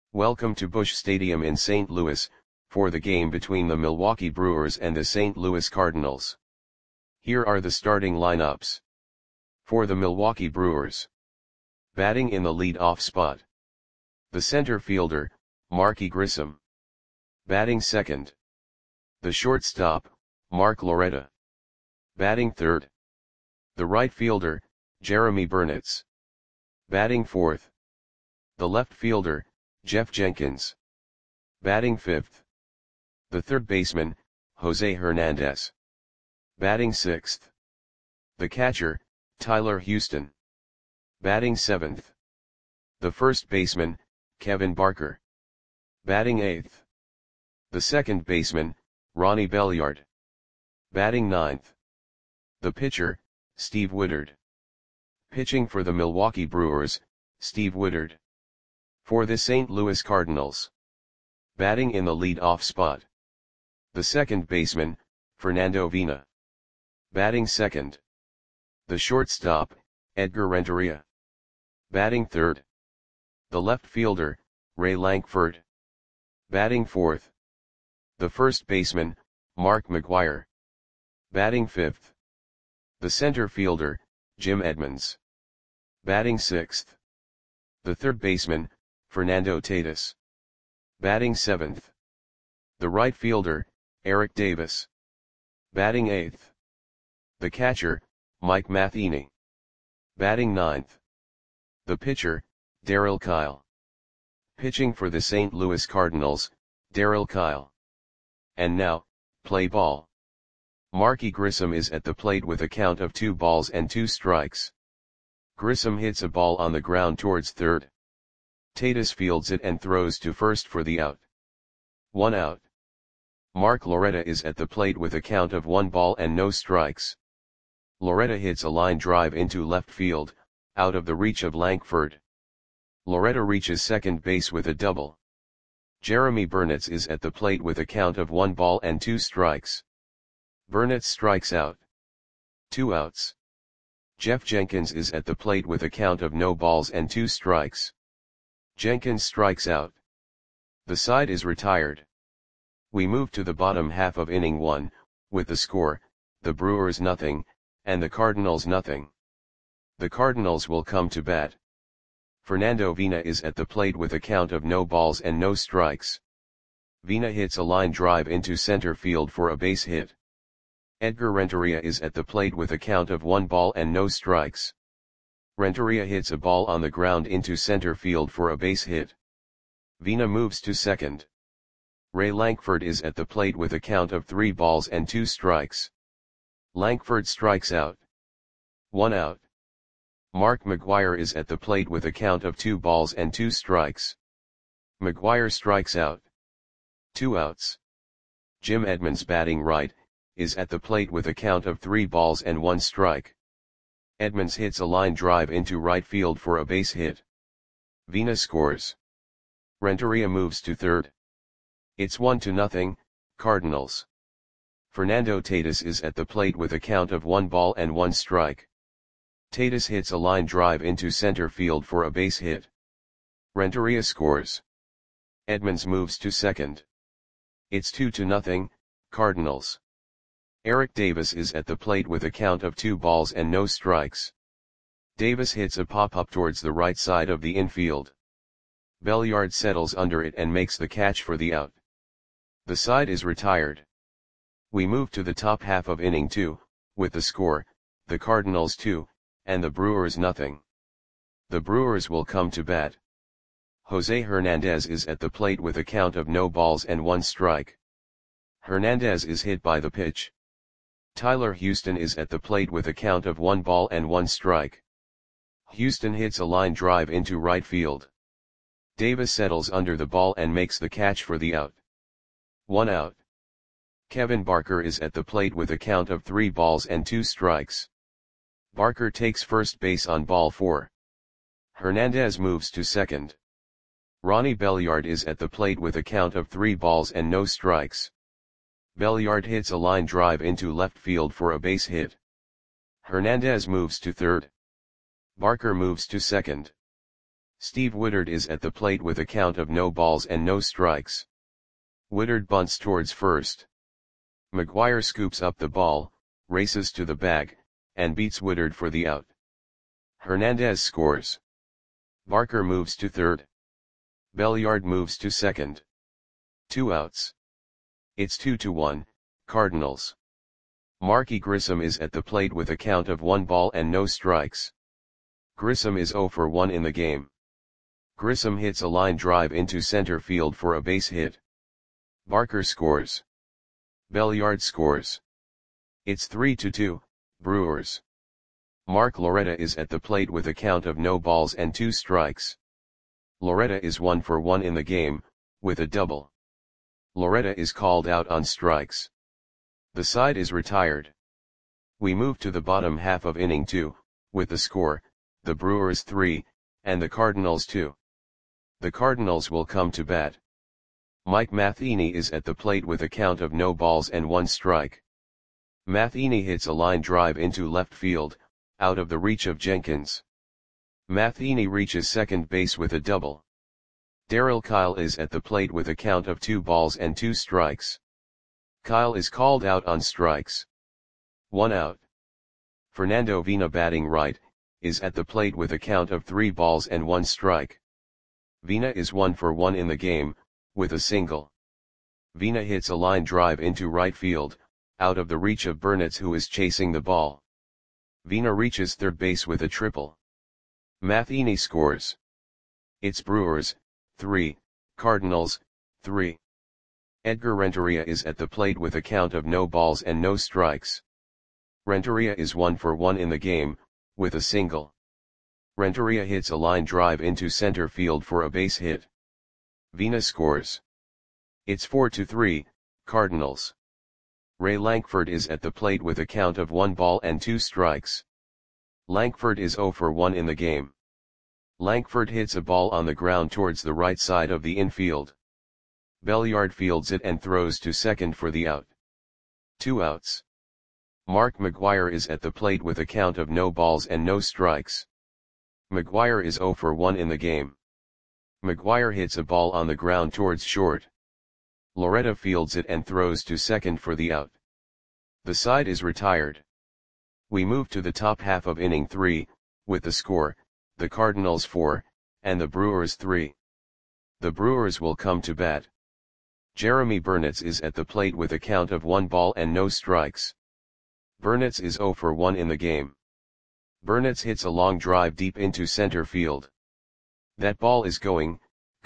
Welcome to Busch Stadium in St. Louis, for the game between the Milwaukee Brewers and the St. Louis Cardinals. Here are the starting lineups. For the Milwaukee Brewers. Batting in the lead-off spot. The center fielder, Marky Grissom. Batting second. The shortstop, Mark Loretta. Batting third. The right fielder, Jeremy Burnitz. Batting fourth. The left fielder, Jeff Jenkins. Batting fifth. The third baseman, Jose Hernandez. Batting sixth. The catcher, Tyler Houston. Batting seventh. The first baseman, Kevin Barker. Batting eighth. The second baseman, Ronnie Belliard. Batting ninth. The pitcher, Steve Woodard. Pitching for the Milwaukee Brewers, Steve Woodard. For the St. Louis Cardinals. Batting in the lead-off spot. The second baseman, Fernando Vina. Batting second. The shortstop, Edgar Renteria. Batting third. The left fielder, Ray Lankford. Batting fourth. The first baseman, Mark McGwire. Batting fifth. The center fielder, Jim Edmonds. Batting sixth. The third baseman, Fernando Tatis. Batting seventh. The right fielder, Eric Davis. Batting eighth. The catcher, Mike Matheny. Batting ninth. The pitcher, Darryl Kile. Pitching for the St. Louis Cardinals, Darryl Kile. And now, play ball. Marky Grissom is at the plate with a count of 2 balls and 2 strikes. Grissom hits a ball on the ground towards third. Tatis fields it and throws to first for the out. 1 out. Mark Loretta is at the plate with a count of 1 ball and no strikes. Loretta hits a line drive into left field, out of the reach of Lankford. Loretta reaches second base with a double. Jeremy Burnitz is at the plate with a count of 1 ball and 2 strikes. Burnitz strikes out. 2 outs. Jeff Jenkins is at the plate with a count of no balls and 2 strikes. Jenkins strikes out. The side is retired. We move to the bottom half of inning 1, with the score, the Brewers nothing, and the Cardinals nothing. The Cardinals will come to bat. Fernando Vina is at the plate with a count of no balls and no strikes. Vina hits a line drive into center field for a base hit. Edgar Renteria is at the plate with a count of 1 ball and no strikes. Renteria hits a ball on the ground into center field for a base hit. Vina moves to second. Ray Lankford is at the plate with a count of 3 balls and 2 strikes. Lankford strikes out. 1 out. Mark McGwire is at the plate with a count of 2 balls and 2 strikes. McGwire strikes out. 2 outs. Jim Edmonds batting right, is at the plate with a count of 3 balls and 1 strike. Edmonds hits a line drive into right field for a base hit. Vina scores. Renteria moves to third. It's 1-0, Cardinals. Fernando Tatis is at the plate with a count of 1 ball and 1 strike. Tatis hits a line drive into center field for a base hit. Renteria scores. Edmonds moves to second. It's 2-0, Cardinals. Eric Davis is at the plate with a count of 2 balls and no strikes. Davis hits a pop-up towards the right side of the infield. Belliard settles under it and makes the catch for the out. The side is retired. We move to the top half of inning 2, with the score, the Cardinals 2, and the Brewers nothing. The Brewers will come to bat. Jose Hernandez is at the plate with a count of no balls and 1 strike. Hernandez is hit by the pitch. Tyler Houston is at the plate with a count of 1 ball and 1 strike. Houston hits a line drive into right field. Davis settles under the ball and makes the catch for the out. 1 out. Kevin Barker is at the plate with a count of 3 balls and 2 strikes. Barker takes first base on ball 4. Hernandez moves to second. Ronnie Belliard is at the plate with a count of 3 balls and no strikes. Belliard hits a line drive into left field for a base hit. Hernandez moves to third. Barker moves to second. Steve Woodard is at the plate with a count of no balls and no strikes. Woodard bunts towards first. McGuire scoops up the ball, races to the bag, and beats Woodard for the out. Hernandez scores. Barker moves to third. Belliard moves to second. 2 outs. It's 2-1, Cardinals. Marky Grissom is at the plate with a count of 1 ball and no strikes. Grissom is 0 for 1 in the game. Grissom hits a line drive into center field for a base hit. Barker scores. Belliard scores. It's 3-2, Brewers. Mark Loretta is at the plate with a count of no balls and 2 strikes. Loretta is 1 for 1 in the game, with a double. Loretta is called out on strikes. The side is retired. We move to the bottom half of inning 2, with the score, the Brewers 3, and the Cardinals 2. The Cardinals will come to bat. Mike Matheny is at the plate with a count of no balls and 1 strike. Matheny hits a line drive into left field, out of the reach of Jenkins. Matheny reaches second base with a double. Darryl Kyle is at the plate with a count of 2 balls and 2 strikes. Kyle is called out on strikes. 1 out. Fernando Vina, batting right, is at the plate with a count of 3 balls and 1 strike. Vina is 1 for 1 in the game, with a single. Vina hits a line drive into right field, out of the reach of Burnitz, who is chasing the ball. Vina reaches third base with a triple. Matheny scores. It's Brewers 3, Cardinals 3. Edgar Renteria is at the plate with a count of no balls and no strikes. Renteria is 1 for 1 in the game, with a single. Renteria hits a line drive into center field for a base hit. Vina scores. It's 4-3, Cardinals. Ray Lankford is at the plate with a count of 1 ball and 2 strikes. Lankford is 0 for 1 in the game. Lankford hits a ball on the ground towards the right side of the infield. Belliard fields it and throws to second for the out. 2 outs. Mark McGuire is at the plate with a count of no balls and no strikes. McGuire is 0 for 1 in the game. McGuire hits a ball on the ground towards short. Loretta fields it and throws to second for the out. The side is retired. We move to the top half of inning 3, with the score, the Cardinals 4, and the Brewers 3. The Brewers will come to bat. Jeremy Burnitz is at the plate with a count of 1 ball and no strikes. Burnitz is 0 for 1 in the game. Burnitz hits a long drive deep into center field. That ball is gone.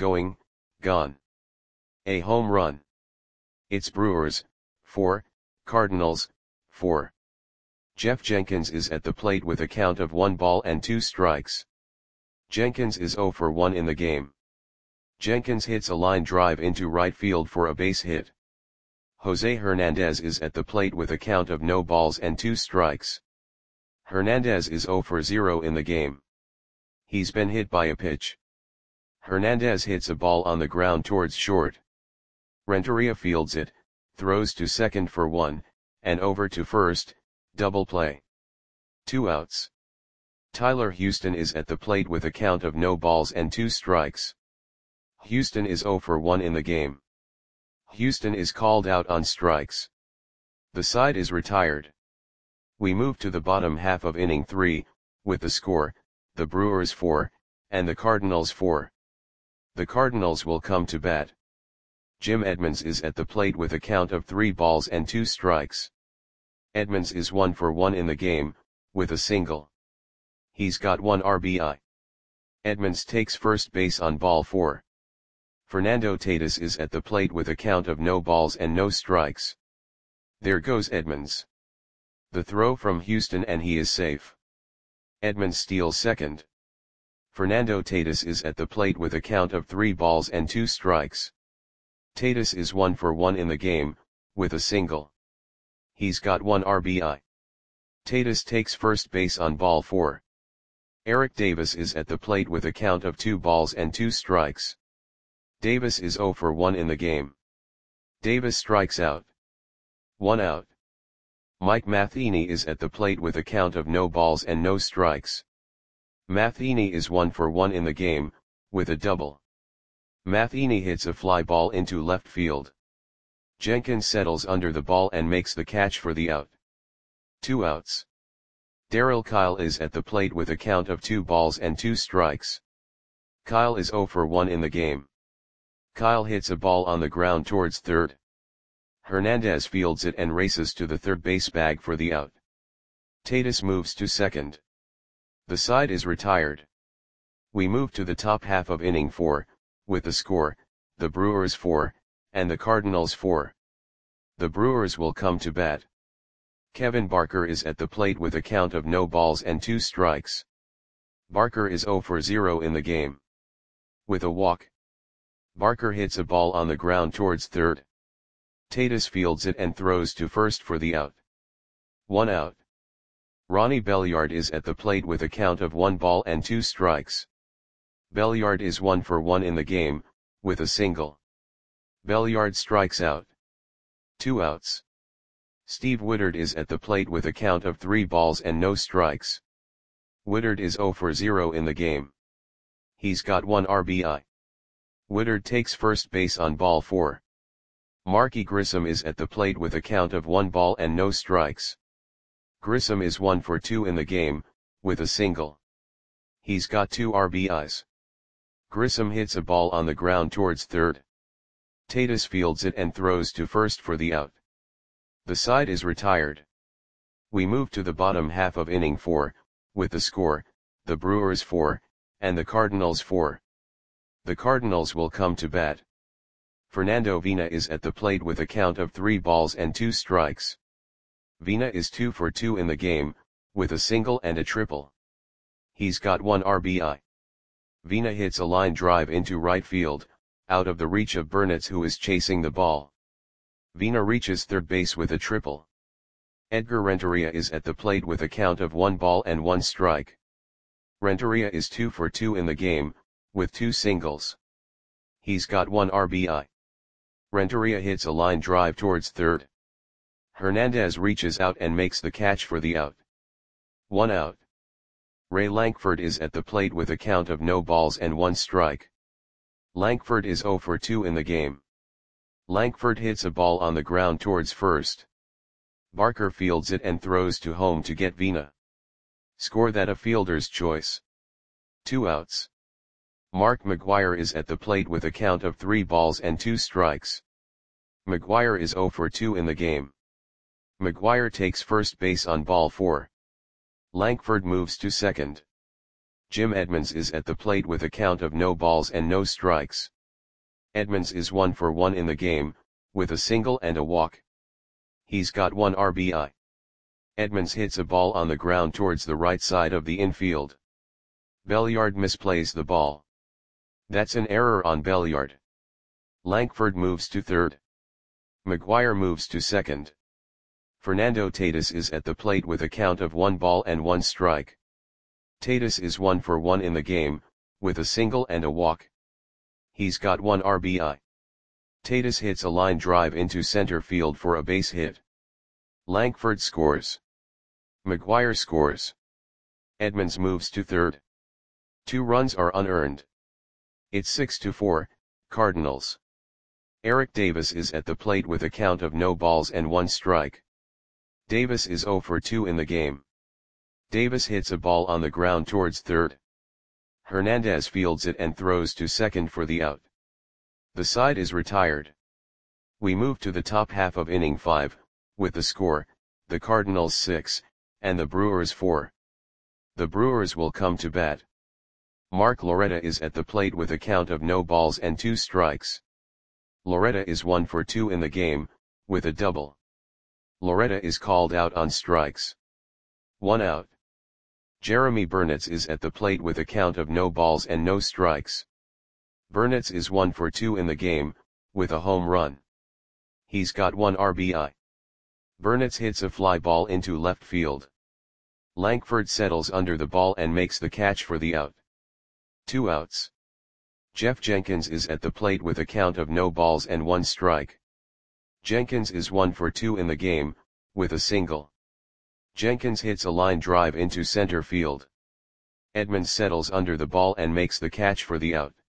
A home run. It's Brewers 4, Cardinals 4. Jeff Jenkins is at the plate with a count of 1 ball and 2 strikes. Jenkins is 0 for 1 in the game. Jenkins hits a line drive into right field for a base hit. Jose Hernandez is at the plate with a count of no balls and 2 strikes. Hernandez is 0 for 0 in the game. He's been hit by a pitch. Hernandez hits a ball on the ground towards short. Renteria fields it, throws to second for 1, and over to first, double play. 2 outs. Tyler Houston is at the plate with a count of no balls and 2 strikes. Houston is 0 for 1 in the game. Houston is called out on strikes. The side is retired. We move to the bottom half of inning 3, with the score, the Brewers 4, and the Cardinals 4. The Cardinals will come to bat. Jim Edmonds is at the plate with a count of 3 balls and 2 strikes. Edmonds is 1 for 1 in the game, with a single. He's got 1 RBI. Edmonds takes first base on ball 4. Fernando Tatis is at the plate with a count of no balls and no strikes. There goes Edmonds. The throw from Houston and he is safe. Edmonds steals second. Fernando Tatis is at the plate with a count of 3 balls and 2 strikes. Tatis is 1 for 1 in the game, with a single. He's got 1 RBI. Tatis takes first base on ball 4. Eric Davis is at the plate with a count of 2 balls and 2 strikes. Davis is 0 for 1 in the game. Davis strikes out. 1 out. Mike Matheny is at the plate with a count of no balls and no strikes. Matheny is 1 for 1 in the game, with a double. Matheny hits a fly ball into left field. Jenkins settles under the ball and makes the catch for the out. 2 outs. Darryl Kile is at the plate with a count of 2 balls and 2 strikes. Kile is 0 for 1 in the game. Kile hits a ball on the ground towards third. Hernandez fields it and races to the third base bag for the out. Tatis moves to second. The side is retired. We move to the top half of inning 4, with the score, the Brewers 4, and the Cardinals 4. The Brewers will come to bat. Kevin Barker is at the plate with a count of no balls and 2 strikes. Barker is 0 for 0 in the game. With a walk. Barker hits a ball on the ground towards third. Tatis fields it and throws to first for the out. 1 out. Ronnie Belliard is at the plate with a count of 1 ball and 2 strikes. Belliard is 1 for 1 in the game, with a single. Belliard strikes out. 2 outs. Steve Woodard is at the plate with a count of 3 balls and no strikes. Woodard is 0 for 0 in the game. He's got 1 RBI. Woodard takes first base on ball 4. Marky Grissom is at the plate with a count of 1 ball and no strikes. Grissom is 1 for 2 in the game, with a single. He's got 2 RBIs. Grissom hits a ball on the ground towards third. Tatis fields it and throws to first for the out. The side is retired. We move to the bottom half of inning 4, with the score, the Brewers 4, and the Cardinals 4. The Cardinals will come to bat. Fernando Vina is at the plate with a count of 3 balls and 2 strikes. Vina is 2 for 2 in the game, with a single and a triple. He's got 1 RBI. Vina hits a line drive into right field, out of the reach of Burnitz, who is chasing the ball. Vina reaches third base with a triple. Edgar Renteria is at the plate with a count of 1 ball and 1 strike. Renteria is 2 for 2 in the game, with 2 singles. He's got 1 RBI. Renteria hits a line drive towards third. Hernandez reaches out and makes the catch for the out. 1 out. Ray Lankford is at the plate with a count of no balls and 1 strike. Lankford is 0 for 2 in the game. Lankford hits a ball on the ground towards first. Barker fields it and throws to home to get Vina. Score that a fielder's choice. 2 outs. Mark McGwire is at the plate with a count of 3 balls and 2 strikes. McGwire is 0 for 2 in the game. McGwire takes first base on ball 4. Lankford moves to second. Jim Edmonds is at the plate with a count of no balls and no strikes. Edmonds is 1 for 1 in the game, with a single and a walk. He's got 1 RBI. Edmonds hits a ball on the ground towards the right side of the infield. Belliard misplays the ball. That's an error on Belliard. Lankford moves to third. McGwire moves to second. Fernando Tatis is at the plate with a count of 1 ball and 1 strike. Tatis is 1 for 1 in the game, with a single and a walk. He's got 1 RBI. Tatis hits a line drive into center field for a base hit. Lankford scores. McGwire scores. Edmonds moves to third. 2 runs are unearned. It's 6-4, Cardinals. Eric Davis is at the plate with a count of no balls and 1 strike. Davis is 0 for 2 in the game. Davis hits a ball on the ground towards third. Hernandez fields it and throws to second for the out. The side is retired. We move to the top half of inning 5, with the score, the Cardinals 6, and the Brewers 4. The Brewers will come to bat. Mark Loretta is at the plate with a count of no balls and 2 strikes. Loretta is 1 for 2 in the game, with a double. Loretta is called out on strikes. 1 out. Jeremy Burnitz is at the plate with a count of no balls and no strikes. Burnitz is 1 for 2 in the game, with a home run. He's got 1 RBI. Burnitz hits a fly ball into left field. Lankford settles under the ball and makes the catch for the out. 2 outs. Jeff Jenkins is at the plate with a count of no balls and 1 strike. Jenkins is 1 for 2 in the game, with a single. Jenkins hits a line drive into center field. Edmonds settles under the ball and makes the catch for the out.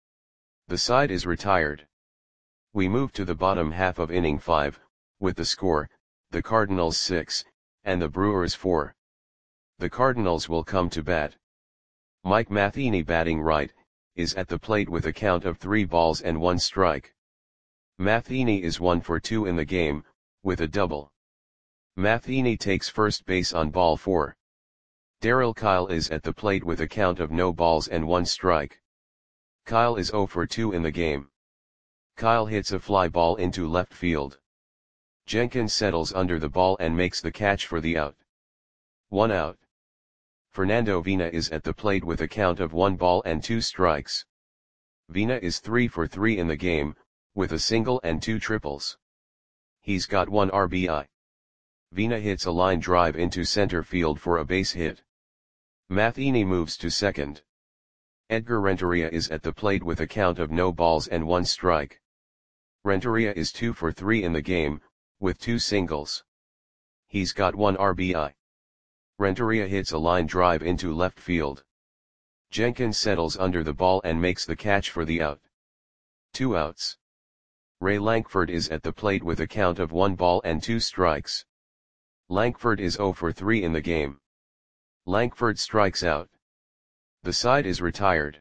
The side is retired. We move to the bottom half of inning 5, with the score, the Cardinals 6, and the Brewers 4. The Cardinals will come to bat. Mike Matheny, batting right, is at the plate with a count of 3 balls and 1 strike. Matheny is 1 for 2 in the game, with a double. Matheny takes first base on ball 4. Darryl Kile is at the plate with a count of no balls and 1 strike. Kile is 0 for 2 in the game. Kile hits a fly ball into left field. Jenkins settles under the ball and makes the catch for the out. 1 out. Fernando Vina is at the plate with a count of 1 ball and 2 strikes. Vina is 3 for 3 in the game, with a single and 2 triples. He's got 1 RBI. Vina hits a line drive into center field for a base hit. Matheny moves to second. Edgar Renteria is at the plate with a count of no balls and 1 strike. Renteria is 2 for 3 in the game, with 2 singles. He's got 1 RBI. Renteria hits a line drive into left field. Jenkins settles under the ball and makes the catch for the out. 2 outs. Ray Lankford is at the plate with a count of 1 ball and 2 strikes. Lankford is 0 for 3 in the game. Lankford strikes out. The side is retired.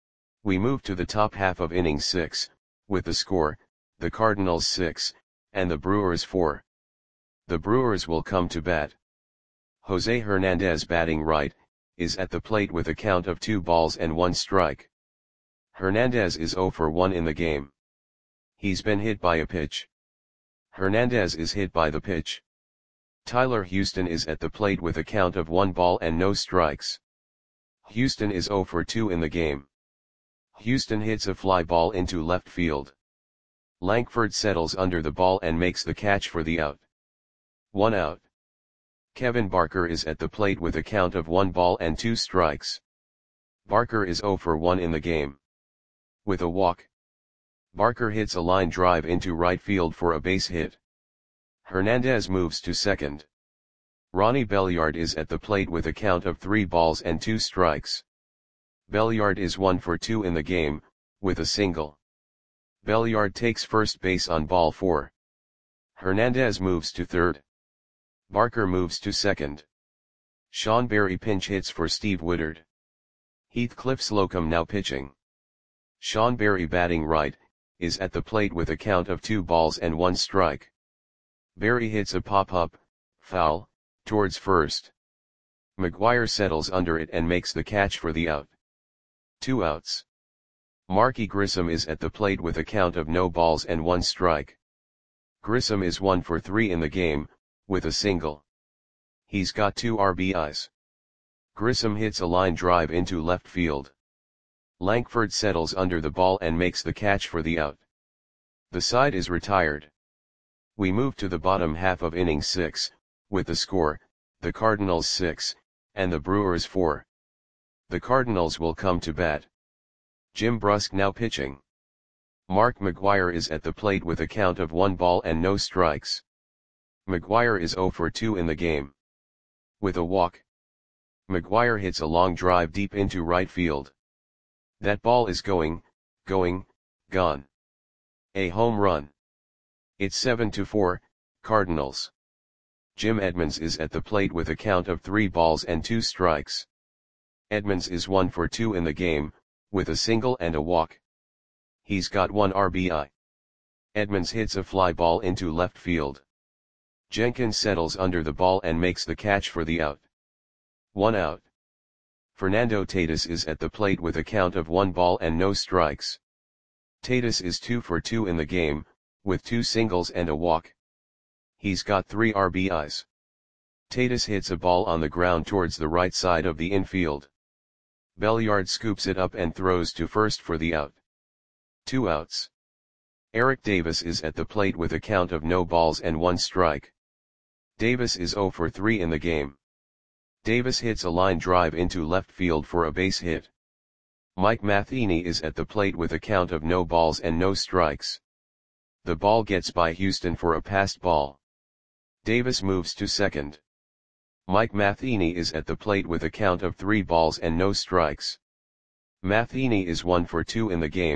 We move to the top half of inning 6, with the score, the Cardinals 6, and the Brewers 4. The Brewers will come to bat. Jose Hernandez, batting right, is at the plate with a count of 2 balls and 1 strike. Hernandez is 0 for 1 in the game. He's been hit by a pitch. Hernandez is hit by the pitch. Tyler Houston is at the plate with a count of 1 ball and no strikes. Houston is 0 for 2 in the game. Houston hits a fly ball into left field. Lankford settles under the ball and makes the catch for the out. 1 out. Kevin Barker is at the plate with a count of 1 ball and 2 strikes. Barker is 0 for 1 in the game. With a walk. Barker hits a line drive into right field for a base hit. Hernandez moves to second. Ronnie Belliard is at the plate with a count of 3 balls and 2 strikes. Belliard is 1 for 2 in the game, with a single. Belliard takes first base on ball 4. Hernandez moves to third. Barker moves to second. Sean Berry pinch hits for Steve Woodard. Heathcliff Slocum now pitching. Sean Berry, batting right, is at the plate with a count of 2 balls and 1 strike. Berry hits a pop-up, foul, towards first. McGuire settles under it and makes the catch for the out. 2 outs. Marky Grissom is at the plate with a count of no balls and 1 strike. Grissom is 1 for 3 in the game, with a single. He's got 2 RBIs. Grissom hits a line drive into left field. Lankford settles under the ball and makes the catch for the out. The side is retired. We move to the bottom half of inning 6, with the score, the Cardinals 6, and the Brewers 4. The Cardinals will come to bat. Jim Brusk now pitching. Mark McGuire is at the plate with a count of 1 ball and no strikes. McGuire is 0 for 2 in the game. With a walk. McGuire hits a long drive deep into right field. That ball is gone. A home run. It's 7-4, Cardinals. Jim Edmonds is at the plate with a count of 3 balls and 2 strikes. Edmonds is 1 for 2 in the game, with a single and a walk. He's got 1 RBI. Edmonds hits a fly ball into left field. Jenkins settles under the ball and makes the catch for the out. 1 out. Fernando Tatis is at the plate with a count of 1 ball and no strikes. Tatis is 2 for 2 in the game, with 2 singles and a walk. He's got 3 RBIs. Tatis hits a ball on the ground towards the right side of the infield. Belliard scoops it up and throws to first for the out. 2 outs. Eric Davis is at the plate with a count of no balls and 1 strike. Davis is 0 for 3 in the game. Davis hits a line drive into left field for a base hit. Mike Matheny is at the plate with a count of no balls and no strikes. The ball gets by Houston for a passed ball. Davis moves to second. Mike Matheny is at the plate with a count of 3 balls and no strikes. Matheny is 1 for 2 in the game,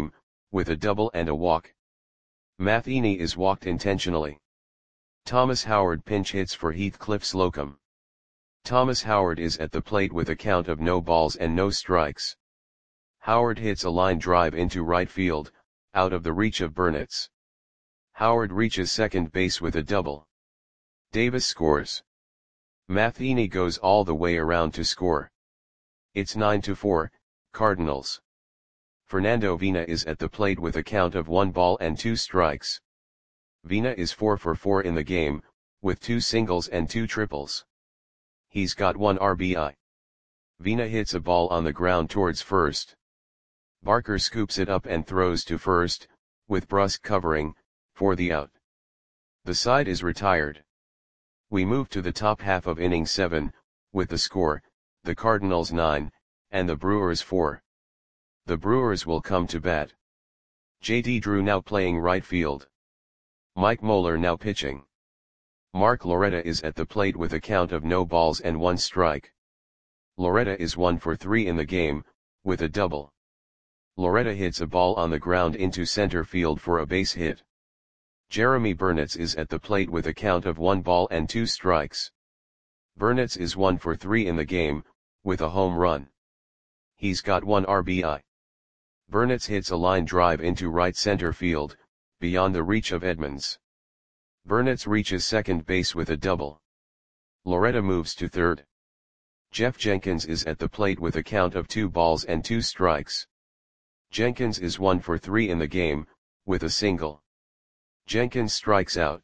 with a double and a walk. Matheny is walked intentionally. Thomas Howard pinch hits for Heathcliff Slocum. Thomas Howard is at the plate with a count of no balls and no strikes. Howard hits a line drive into right field, out of the reach of Burnitz. Howard reaches second base with a double. Davis scores. Matheny goes all the way around to score. It's 9-4, Cardinals. Fernando Vina is at the plate with a count of 1 ball and 2 strikes. Vina is 4 for 4 in the game, with 2 singles and 2 triples. He's got 1 RBI. Vina hits a ball on the ground towards first. Barker scoops it up and throws to first, with Brusque covering, for the out. The side is retired. We move to the top half of inning 7, with the score, the Cardinals 9, and the Brewers 4. The Brewers will come to bat. J.D. Drew now playing right field. Mike Moeller now pitching. Mark Loretta is at the plate with a count of no balls and 1 strike. Loretta is 1 for 3 in the game, with a double. Loretta hits a ball on the ground into center field for a base hit. Jeremy Burnitz is at the plate with a count of 1 ball and 2 strikes. Burnitz is 1 for 3 in the game, with a home run. He's got 1 RBI. Burnitz hits a line drive into right center field, beyond the reach of Edmonds. Burnitz reaches second base with a double. Loretta moves to third. Jeff Jenkins is at the plate with a count of 2 balls and 2 strikes. Jenkins is 1 for 3 in the game, with a single. Jenkins strikes out.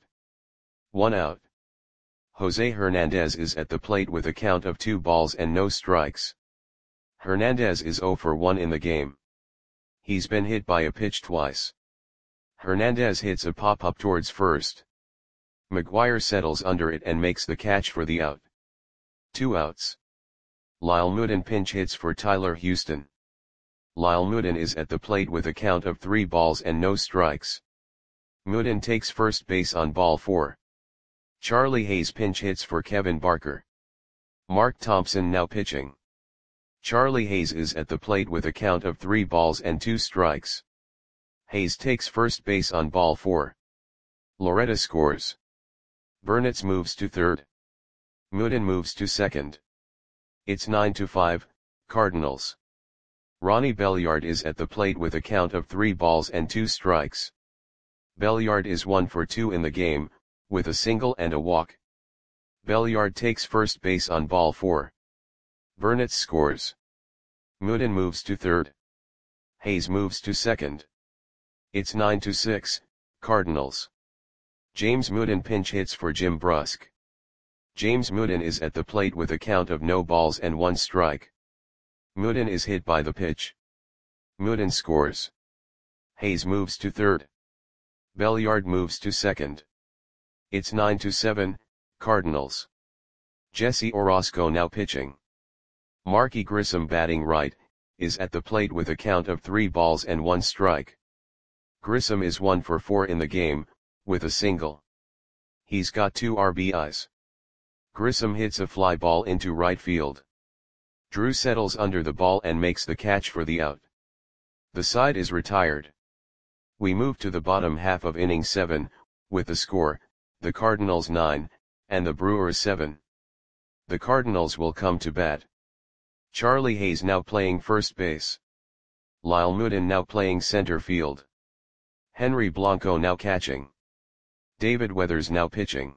1 out. Jose Hernandez is at the plate with a count of 2 balls and no strikes. Hernandez is 0 for 1 in the game. He's been hit by a pitch twice. Hernandez hits a pop-up towards first. McGuire settles under it and makes the catch for the out. 2 outs. Lyle Mooden pinch hits for Tyler Houston. Lyle Mooden is at the plate with a count of 3 balls and no strikes. Mooden takes first base on ball 4. Charlie Hayes pinch hits for Kevin Barker. Mark Thompson now pitching. Charlie Hayes is at the plate with a count of 3 balls and 2 strikes. Hayes takes first base on ball 4. Loretta scores. Burnitz moves to third. Mooden moves to second. It's 9-5, Cardinals. Ronnie Belliard is at the plate with a count of 3 balls and 2 strikes. Belliard is 1 for 2 in the game, with a single and a walk. Belliard takes first base on ball 4. Burnitz scores. Mooden moves to third. Hayes moves to second. It's 9-6, Cardinals. James Mooden pinch hits for Jim Brusque. James Mooden is at the plate with a count of no balls and 1 strike. Mooden is hit by the pitch. Mooden scores. Hayes moves to third. Belliard moves to second. It's 9-7, Cardinals. Jesse Orozco now pitching. Marky Grissom batting right, is at the plate with a count of 3 balls and 1 strike. Grissom is 1 for 4 in the game, with a single. He's got 2 RBIs. Grissom hits a fly ball into right field. Drew settles under the ball and makes the catch for the out. The side is retired. We move to the bottom half of inning 7, with the score, the Cardinals 9, and the Brewers 7. The Cardinals will come to bat. Charlie Hayes now playing first base. Lyle Mooden now playing center field. Henry Blanco now catching. David Weathers now pitching.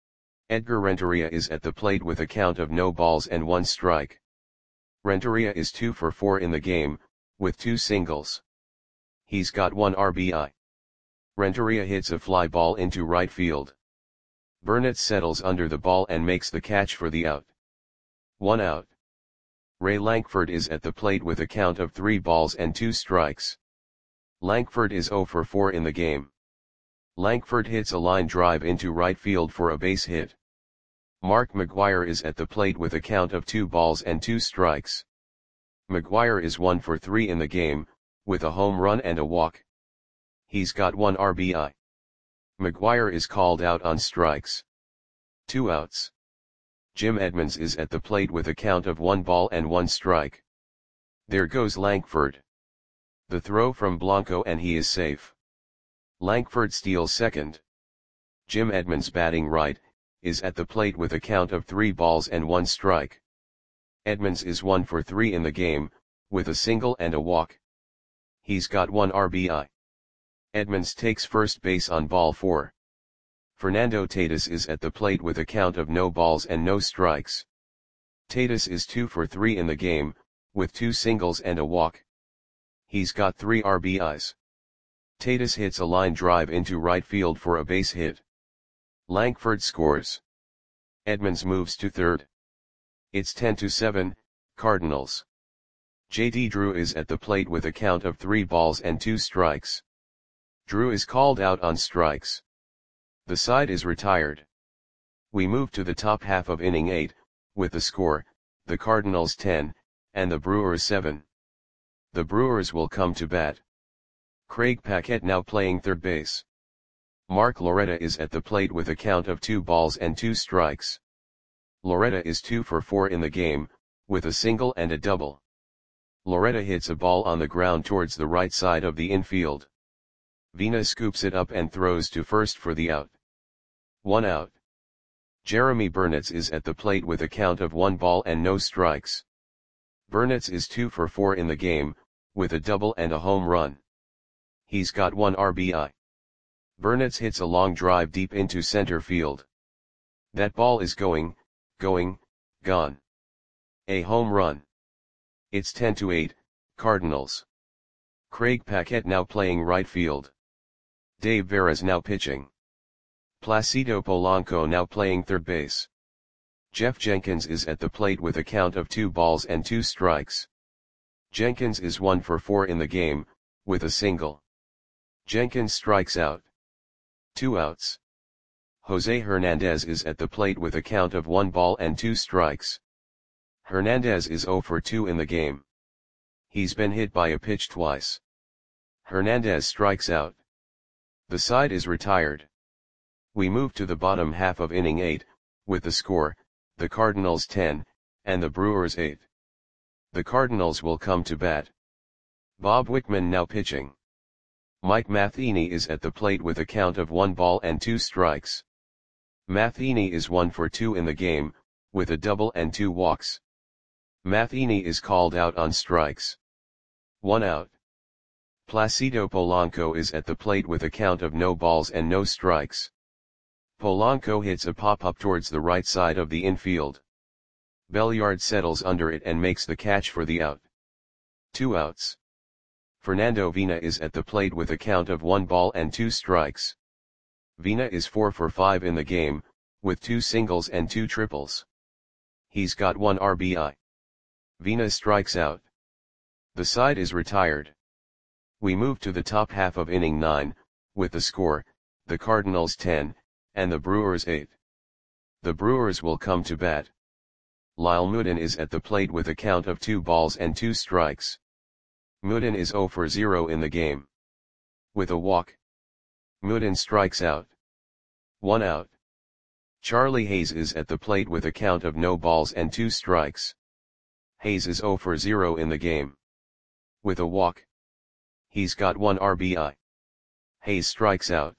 Edgar Renteria is at the plate with a count of no balls and 1 strike. Renteria is 2 for 4 in the game, with 2 singles. He's got 1 RBI. Renteria hits a fly ball into right field. Burnitz settles under the ball and makes the catch for the out. 1 out. Ray Lankford is at the plate with a count of 3 balls and 2 strikes. Lankford is 0 for 4 in the game. Lankford hits a line drive into right field for a base hit. Mark McGuire is at the plate with a count of 2 balls and 2 strikes. McGuire is 1 for 3 in the game, with a home run and a walk. He's got 1 RBI. McGuire is called out on strikes. 2 outs. Jim Edmonds is at the plate with a count of 1 ball and 1 strike. There goes Lankford. The throw from Blanco and he is safe. Langford steals second. Jim Edmonds batting right, is at the plate with a count of 3 balls and 1 strike. Edmonds is 1 for 3 in the game, with a single and a walk. He's got 1 RBI. Edmonds takes first base on ball 4. Fernando Tatis is at the plate with a count of no balls and no strikes. Tatis is 2 for 3 in the game, with 2 singles and a walk. He's got 3 RBIs. Tatis hits a line drive into right field for a base hit. Langford scores. Edmonds moves to third. It's 10-7, Cardinals. J.D. Drew is at the plate with a count of 3 balls and 2 strikes. Drew is called out on strikes. The side is retired. We move to the top half of inning 8, with the score, the Cardinals 10, and the Brewers 7. The Brewers will come to bat. Craig Paquette now playing third base. Mark Loretta is at the plate with a count of 2 balls and 2 strikes. Loretta is 2 for 4 in the game, with a single and a double. Loretta hits a ball on the ground towards the right side of the infield. Vina scoops it up and throws to first for the out. 1 out. Jeremy Burnitz is at the plate with a count of 1 ball and no strikes. Burnitz is 2 for 4 in the game, with a double and a home run. He's got 1 RBI. Burnitz hits a long drive deep into center field. That ball is going, gone. A home run. It's 10-8, Cardinals. Craig Paquette now playing right field. Dave Veras now pitching. Placido Polanco now playing third base. Jeff Jenkins is at the plate with a count of 2 balls and 2 strikes. Jenkins is 1 for 4 in the game, with a single. Jenkins strikes out. 2 outs. Jose Hernandez is at the plate with a count of 1 ball and 2 strikes. Hernandez is 0 for 2 in the game. He's been hit by a pitch twice. Hernandez strikes out. The side is retired. We move to the bottom half of inning 8, with the score, the Cardinals 10, and the Brewers 8. The Cardinals will come to bat. Bob Wickman now pitching. Mike Matheny is at the plate with a count of 1 ball and 2 strikes. Matheny is 1 for 2 in the game, with a double and 2 walks. Matheny is called out on strikes. 1 out. Placido Polanco is at the plate with a count of no balls and no strikes. Polanco hits a pop-up towards the right side of the infield. Belliard settles under it and makes the catch for the out. 2 outs. Fernando Vina is at the plate with a count of 1 ball and 2 strikes. Vina is 4 for 5 in the game, with 2 singles and 2 triples. He's got 1 RBI. Vina strikes out. The side is retired. We move to the top half of inning 9, with the score, the Cardinals 10, and the Brewers 8. The Brewers will come to bat. Lyle Moodin is at the plate with a count of 2 balls and 2 strikes. Moodin is 0 for 0 in the game. With a walk. Moodin strikes out. 1 out. Charlie Hayes is at the plate with a count of no balls and 2 strikes. Hayes is 0 for 0 in the game. With a walk. He's got 1 RBI. Hayes strikes out.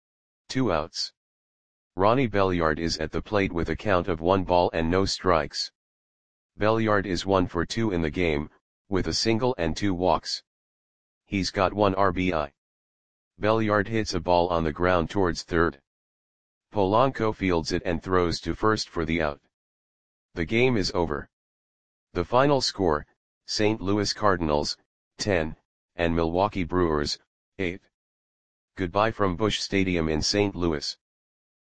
2 outs. Ronnie Belliard is at the plate with a count of 1 ball and no strikes. Belliard is 1 for 2 in the game, with a single and 2 walks. He's got 1 RBI. Belliard hits a ball on the ground towards third. Polanco fields it and throws to first for the out. The game is over. The final score, St. Louis Cardinals, 10, and Milwaukee Brewers, 8. Goodbye from Busch Stadium in St. Louis.